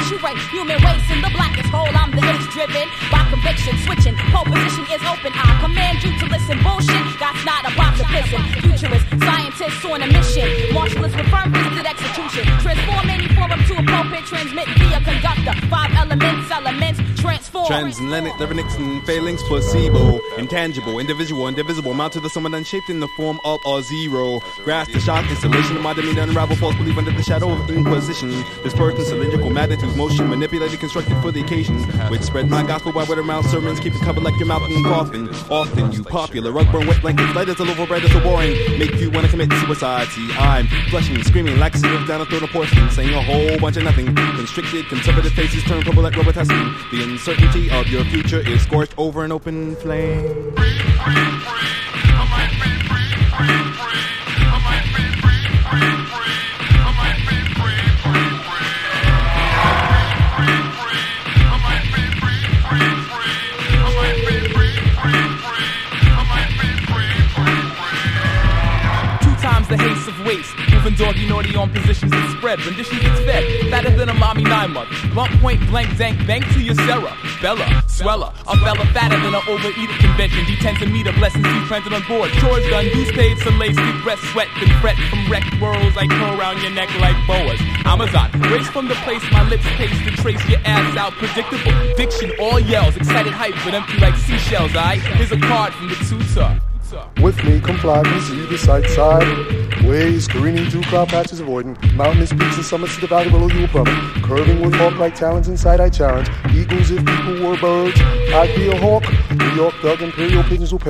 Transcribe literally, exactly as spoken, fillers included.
saturate human race in the blackest hole. I'm the ace driven by conviction, switching. Pole position is open. I command you to listen. Bullshit, God's not a box of listen. Futurist, scientists on a mission. Martialists with firm fisted execution. Transform any form to a pulpit. Transmit via conductor. Five elements, elements, transform. Transatlantic lyrics and failings, placebo. Intangible, indivisible, indivisible. Mount to the summit unshaped in the form of a zero. Grasp the shock, installation of my demeanor. Unravel false belief under the shadow of inquisition. Dispersing cylindrical matter to motion. Manipulated, constructed for the occasion. Which spread my gospel by word of mouth sermons. Keep it covered like your mouth and coffin. Often you popular. Rug burn wet blankets. Letters all over bread is so boring. Make you wanna commit suicide. See, I'm flushing, screaming like a sieve down a throat of porcelain. Saying a whole bunch of nothing. Constricted, conservative faces turn purple like rubber testing. The uncertainty of your future is scorched over an open flame. Free, free, free. I might be free, free, free. I might be free, free, free. I might be free, free, free. Free, free. I might be free, free, free. I might be free, free, free. I might be free, free, free. Two times the haste of waste. Moving doggy naughty on positions that spread. Rendition gets fed. Fatter than a mommy nine month. Blunt point blank dank bank to your Sarah. Bella, sweller. I'm fella fatter than an overeater convention. D ten to meter blessings be planted on board. Chores done, dues paid, some lace, deep rest, sweat, and fret from wrecked worlds like curl around your neck like boas. Amazon, race from the place my lips taste to trace your ass out. Predictable diction, all yells, excited hype, but empty like seashells, alright? Here's a card from the tutor. With me, comply, can see the sight side. Ways careening through cloud patches, avoiding mountainous peaks and summits to the valley below you will plummet. Curving with hawk-like talons inside I challenge. Eagles if people were birds, I'd be a hawk. New York thug, imperial pigeons will perish.